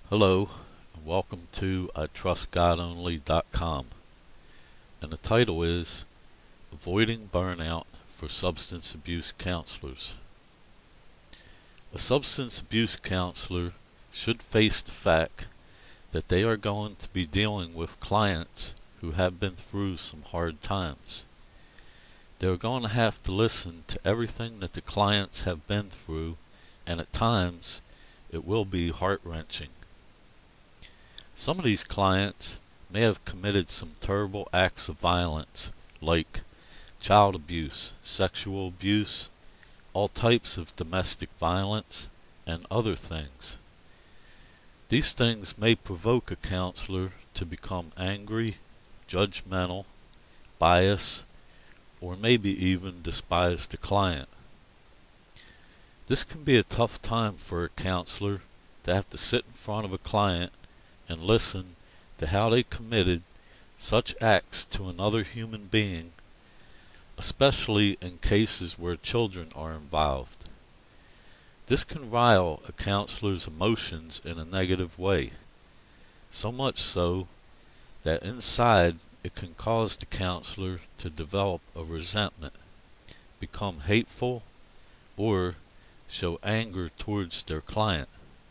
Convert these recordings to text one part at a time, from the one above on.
Hello, and welcome to iTrustGodOnly.com, and the title is Avoiding Burnout for Substance Abuse Counselors. A substance abuse counselor should face the fact that they are going to be dealing with clients who have been through some hard times. They are going to have to listen to everything that the clients have been through, and at times it will be heart-wrenching. Some of these clients may have committed some terrible acts of violence, like child abuse, sexual abuse, all types of domestic violence, and other things. These things may provoke a counselor to become angry, judgmental, biased, or maybe even despise the client. This can be a tough time for a counselor to have to sit in front of a client and listen to how they committed such acts to another human being, especially in cases where children are involved. This can rile a counselor's emotions in a negative way, so much so that inside it can cause the counselor to develop a resentment, become hateful, or show anger towards their client.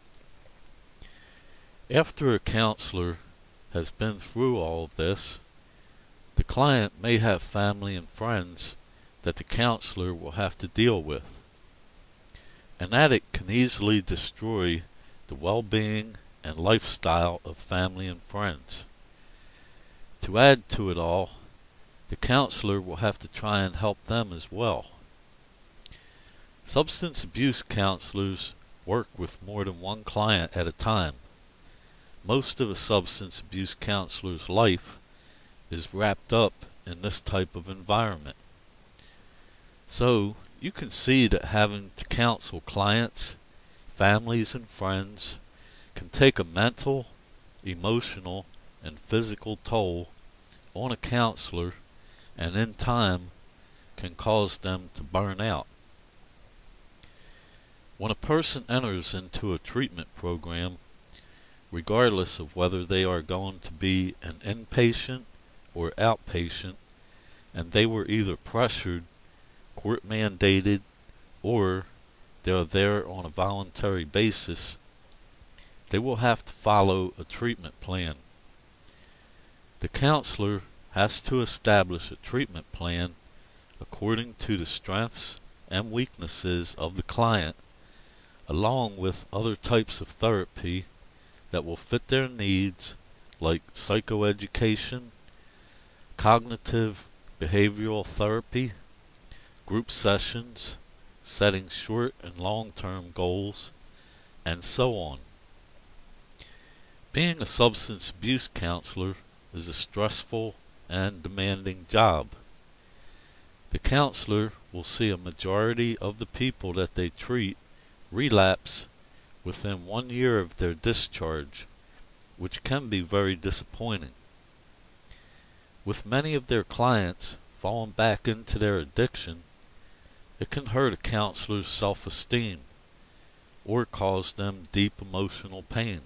After a counselor has been through all of this, the client may have family and friends that the counselor will have to deal with. An addict can easily destroy the well-being and lifestyle of family and friends. To add to it all, the counselor will have to try and help them as well. Substance abuse counselors work with more than one client at a time. Most of a substance abuse counselor's life is wrapped up in this type of environment. So, you can see that having to counsel clients, families, and friends can take a mental, emotional, and physical toll on a counselor, and in time can cause them to burn out. When a person enters into a treatment program, regardless of whether they are going to be an inpatient or outpatient, and they were either pressured, court mandated, or they are there on a voluntary basis, they will have to follow a treatment plan. The counselor has to establish a treatment plan according to the strengths and weaknesses of the client, along with other types of therapy that will fit their needs, like psychoeducation, cognitive behavioral therapy, group sessions, setting short and long-term goals, and so on. Being a substance abuse counselor is a stressful and demanding job. The counselor will see a majority of the people that they treat relapse within 1 year of their discharge, which can be very disappointing. With many of their clients falling back into their addiction, it can hurt a counselor's self-esteem or cause them deep emotional pain.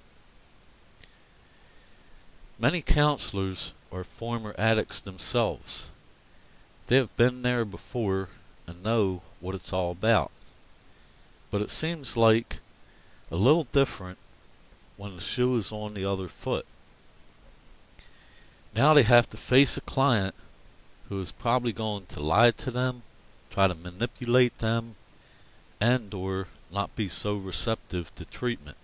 Many counselors are former addicts themselves. They have been there before and know what it's all about. But it seems like a little different when the shoe is on the other foot. Now they have to face a client who is probably going to lie to them, try to manipulate them, and or not be so receptive to treatment.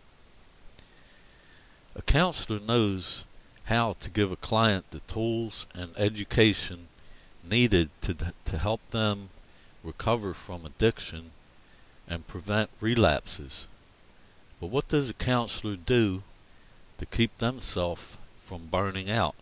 A counselor knows how to give a client the tools and education needed to help them recover from addiction and prevent relapses. But what does a counselor do to keep themselves from burning out?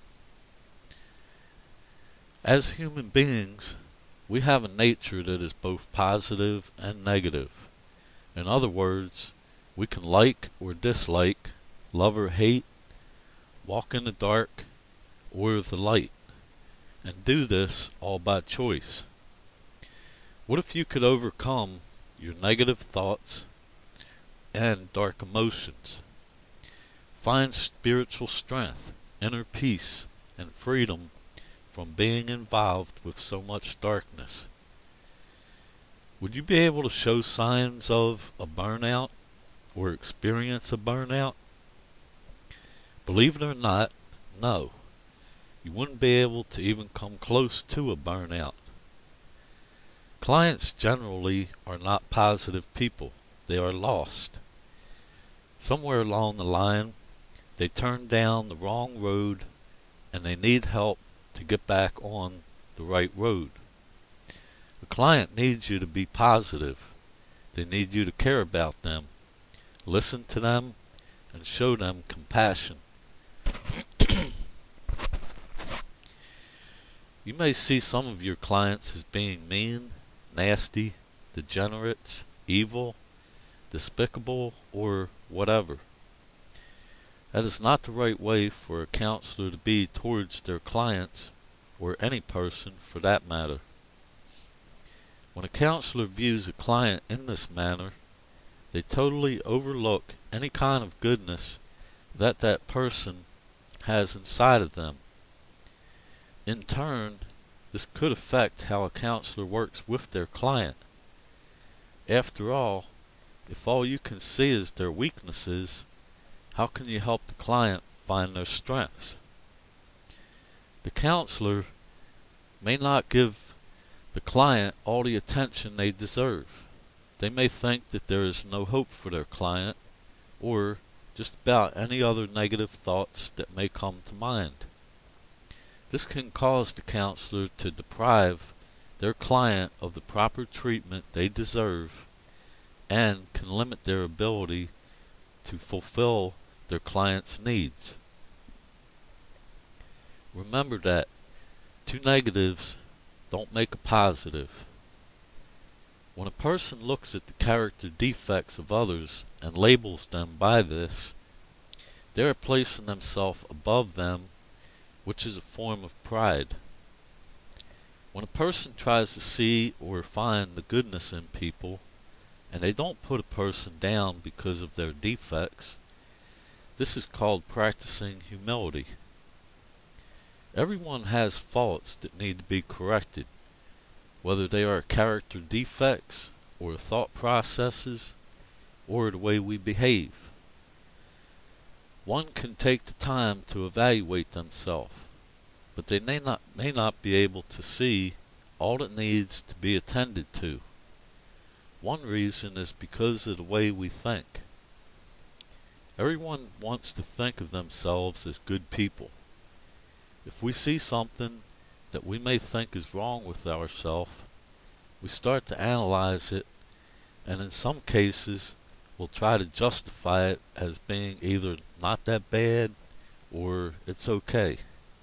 As human beings, we have a nature that is both positive and negative. In other words, we can like or dislike, love or hate, walk in the dark or the light, and do this all by choice. What if you could overcome your negative thoughts and dark emotions? Find spiritual strength, inner peace, and freedom from being involved with so much darkness. Would you be able to show signs of a burnout or experience a burnout? Believe it or not, no. You wouldn't be able to even come close to a burnout. Clients generally are not positive people. They are lost. Somewhere along the line, they turned down the wrong road and they need help to get back on the right road. The client needs you to be positive. They need you to care about them, listen to them, and show them compassion. You may see some of your clients as being mean, nasty, degenerates, evil, despicable, or whatever. That is not the right way for a counselor to be towards their clients, or any person for that matter. When a counselor views a client in this manner, they totally overlook any kind of goodness that that person has inside of them. In turn, this could affect how a counselor works with their client. After all, if all you can see is their weaknesses, how can you help the client find their strengths? The counselor may not give the client all the attention they deserve. They may think that there is no hope for their client, or just about any other negative thoughts that may come to mind. This can cause the counselor to deprive their client of the proper treatment they deserve and can limit their ability to fulfill their client's needs. Remember that two negatives don't make a positive. When a person looks at the character defects of others and labels them by this, they are placing themselves above them, which is a form of pride. When a person tries to see or find the goodness in people, and they don't put a person down because of their defects, this is called practicing humility. Everyone has faults that need to be corrected, whether they are character defects, or thought processes, or the way we behave. One can take the time to evaluate themselves, but they may not be able to see all that needs to be attended to. One reason is because of the way we think. Everyone wants to think of themselves as good people. If we see something that we may think is wrong with ourselves, we start to analyze it, and in some cases we'll try to justify it as being either not that bad or it's okay.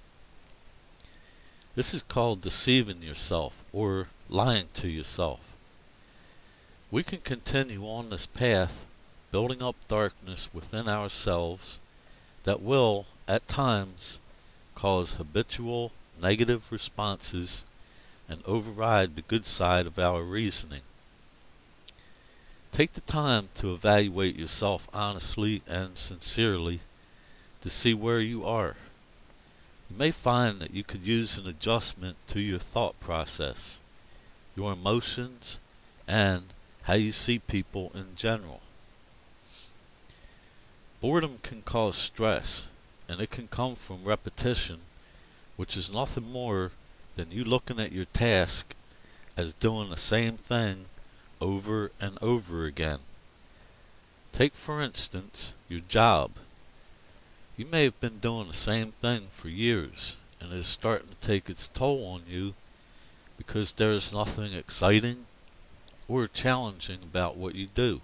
This is called deceiving yourself or lying to yourself. We can continue on this path, building up darkness within ourselves that will, at times, cause habitual negative responses and override the good side of our reasoning. Take the time to evaluate yourself honestly and sincerely to see where you are. You may find that you could use an adjustment to your thought process, your emotions, and how you see people in general. Boredom can cause stress, and it can come from repetition, which is nothing more than you looking at your task as doing the same thing over and over again. Take, for instance, your job. You may have been doing the same thing for years, and it is starting to take its toll on you because there is nothing exciting or challenging about what you do.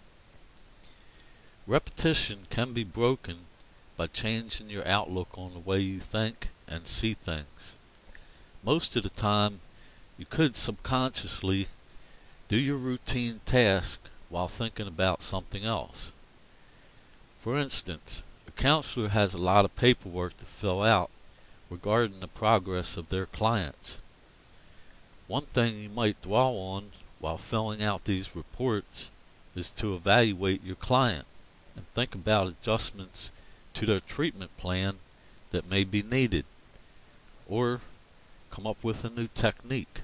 Repetition can be broken by changing your outlook on the way you think and see things. Most of the time, you could subconsciously do your routine task while thinking about something else. For instance, a counselor has a lot of paperwork to fill out regarding the progress of their clients. One thing you might dwell on while filling out these reports is to evaluate your client and think about adjustments to their treatment plan that may be needed, or come up with a new technique.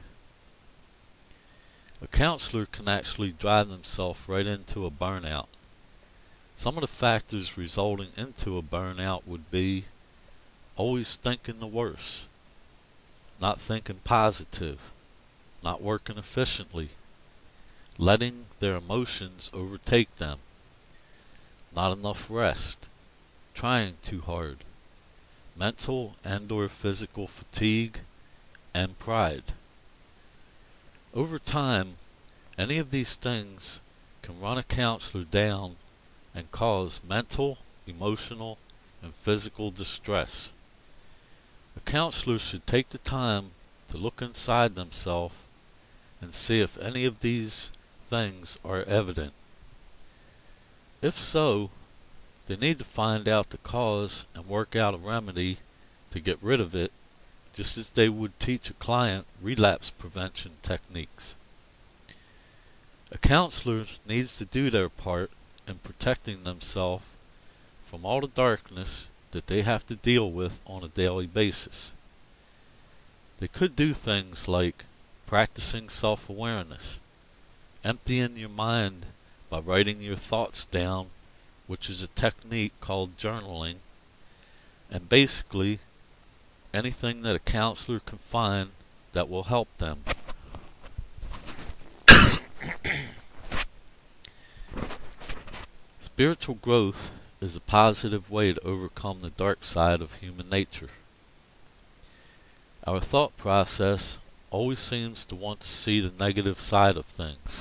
A counselor can actually drive themselves right into a burnout. Some of the factors resulting into a burnout would be always thinking the worst, not thinking positive, not working efficiently, letting their emotions overtake them, not enough rest, trying too hard, mental and/or physical fatigue, and pride. Over time, any of these things can run a counselor down and cause mental, emotional, and physical distress. A counselor should take the time to look inside themselves and see if any of these things are evident. If so, they need to find out the cause and work out a remedy to get rid of it, just as they would teach a client relapse prevention techniques. A counselor needs to do their part in protecting themselves from all the darkness that they have to deal with on a daily basis. They could do things like practicing self-awareness, emptying your mind by writing your thoughts down, which is a technique called journaling, and basically anything that a counselor can find that will help them. Spiritual growth is a positive way to overcome the dark side of human nature. Our thought process always seems to want to see the negative side of things.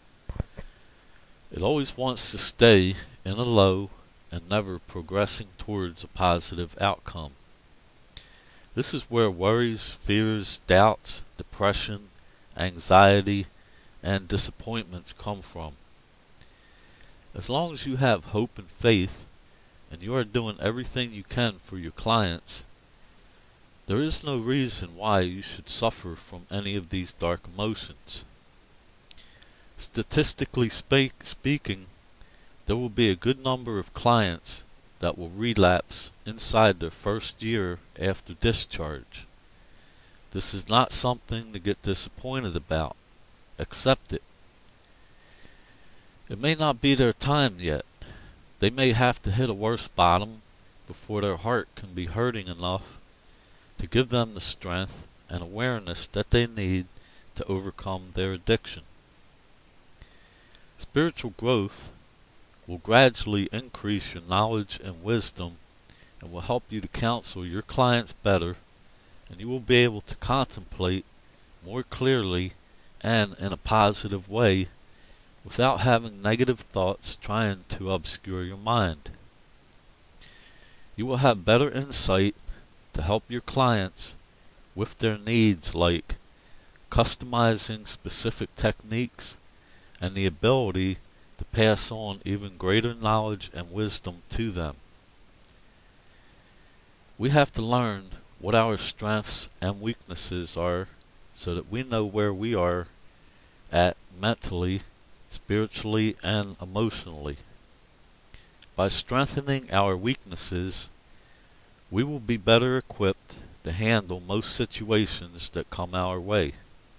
It always wants to stay in a low and never progressing towards a positive outcome. This is where worries, fears, doubts, depression, anxiety, and disappointments come from. As long as you have hope and faith, and you are doing everything you can for your clients, there is no reason why you should suffer from any of these dark emotions. Statistically speaking, there will be a good number of clients that will relapse inside their first year after discharge. This is not something to get disappointed about. Accept it. It may not be their time yet. They may have to hit a worse bottom before their heart can be hurting enough to give them the strength and awareness that they need to overcome their addiction. Spiritual growth will gradually increase your knowledge and wisdom and will help you to counsel your clients better, and you will be able to contemplate more clearly and in a positive way without having negative thoughts trying to obscure your mind. You will have better insight to help your clients with their needs, like customizing specific techniques and the ability to pass on even greater knowledge and wisdom to them. We have to learn what our strengths and weaknesses are so that we know where we are at mentally, spiritually, and emotionally. By strengthening our weaknesses, we will be better equipped to handle most situations that come our way.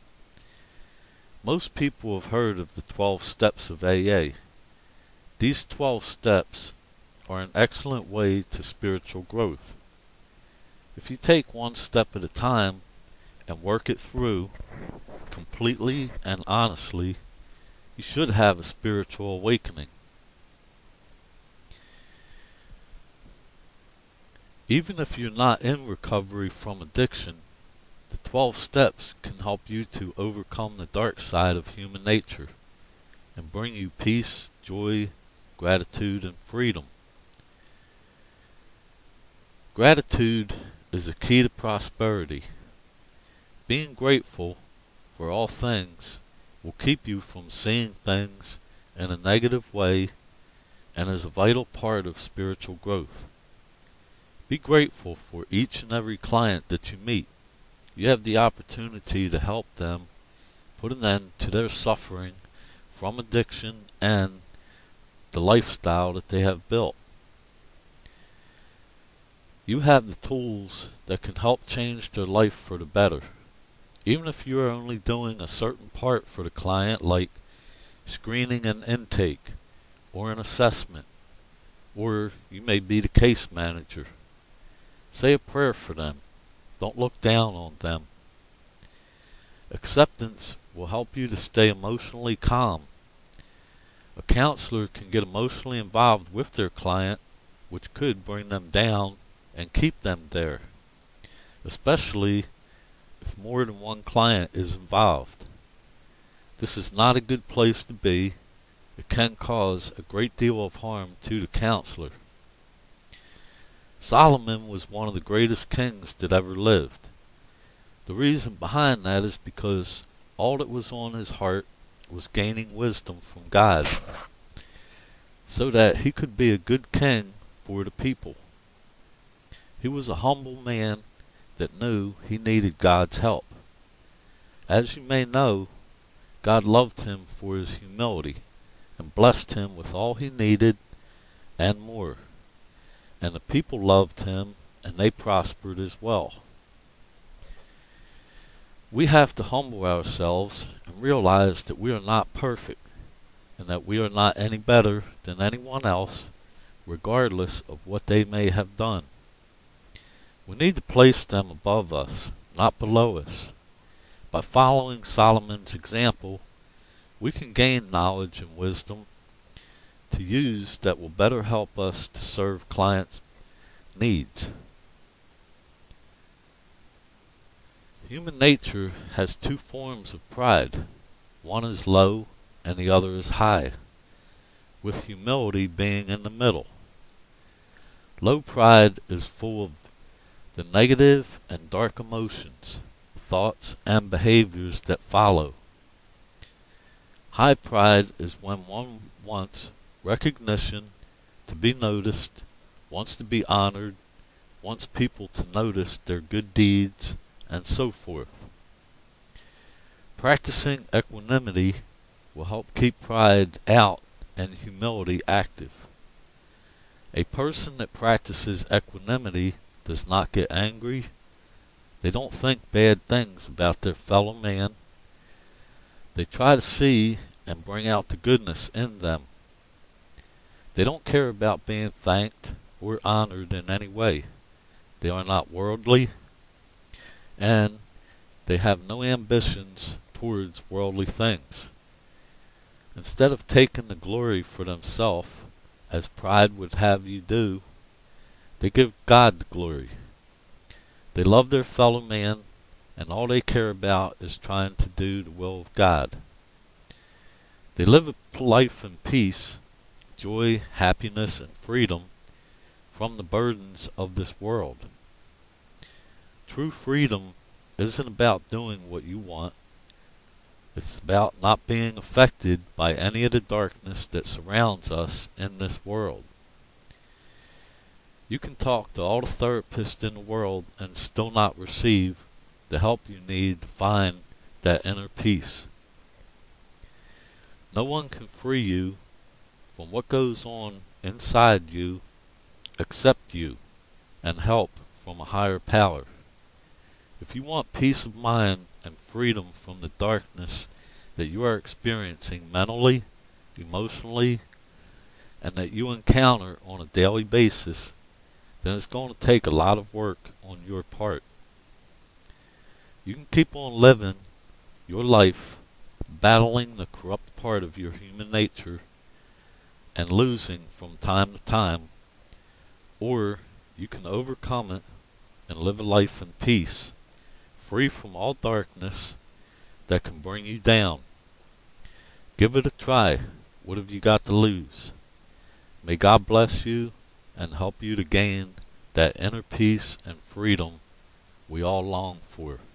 Most people have heard of the 12 steps of AA. These 12 steps are an excellent way to spiritual growth. If you take one step at a time and work it through completely and honestly, you should have a spiritual awakening. Even if you're not in recovery from addiction, the 12 steps can help you to overcome the dark side of human nature and bring you peace, joy, gratitude, and freedom. Gratitude is a key to prosperity. Being grateful for all things will keep you from seeing things in a negative way and is a vital part of spiritual growth. Be grateful for each and every client that you meet. You have the opportunity to help them put an end to their suffering from addiction and the lifestyle that they have built. You have the tools that can help change their life for the better. Even if you are only doing a certain part for the client, like screening an intake or an assessment, or you may be the case manager. Say a prayer for them. Don't look down on them. Acceptance will help you to stay emotionally calm. A counselor can get emotionally involved with their client, which could bring them down and keep them there, especially if more than one client is involved. This is not a good place to be. It can cause a great deal of harm to the counselor. Solomon was one of the greatest kings that ever lived. The reason behind that is because all that was on his heart was gaining wisdom from God, so that he could be a good king for the people. He was a humble man that knew he needed God's help. As you may know, God loved him for his humility and blessed him with all he needed and more. And the people loved him and they prospered as well. We have to humble ourselves and realize that we are not perfect and that we are not any better than anyone else, regardless of what they may have done. We need to place them above us, not below us. By following Solomon's example, we can gain knowledge and wisdom to use that will better help us to serve clients' needs. Human nature has two forms of pride. One is low and the other is high, with humility being in the middle. Low pride is full of the negative and dark emotions, thoughts, and behaviors that follow. High pride is when one wants recognition, to be noticed, wants to be honored, wants people to notice their good deeds, and so forth. Practicing equanimity will help keep pride out and humility active. A person that practices equanimity does not get angry. They don't think bad things about their fellow man. They try to see and bring out the goodness in them. They don't care about being thanked or honored in any way. They are not worldly, and they have no ambitions towards worldly things. Instead of taking the glory for themselves, as pride would have you do, they give God the glory. They love their fellow man, and all they care about is trying to do the will of God. They live a life in peace, joy, happiness, and freedom from the burdens of this world. True freedom isn't about doing what you want. It's about not being affected by any of the darkness that surrounds us in this world. You can talk to all the therapists in the world and still not receive the help you need to find that inner peace. No one can free you from what goes on inside you except you and help from a higher power. If you want peace of mind and freedom from the darkness that you are experiencing mentally, emotionally, and that you encounter on a daily basis, then it's going to take a lot of work on your part. You can keep on living your life battling the corrupt part of your human nature and losing from time to time, or you can overcome it and live a life in peace, free from all darkness that can bring you down. Give it a try. What have you got to lose? May God bless you and help you to gain that inner peace and freedom we all long for.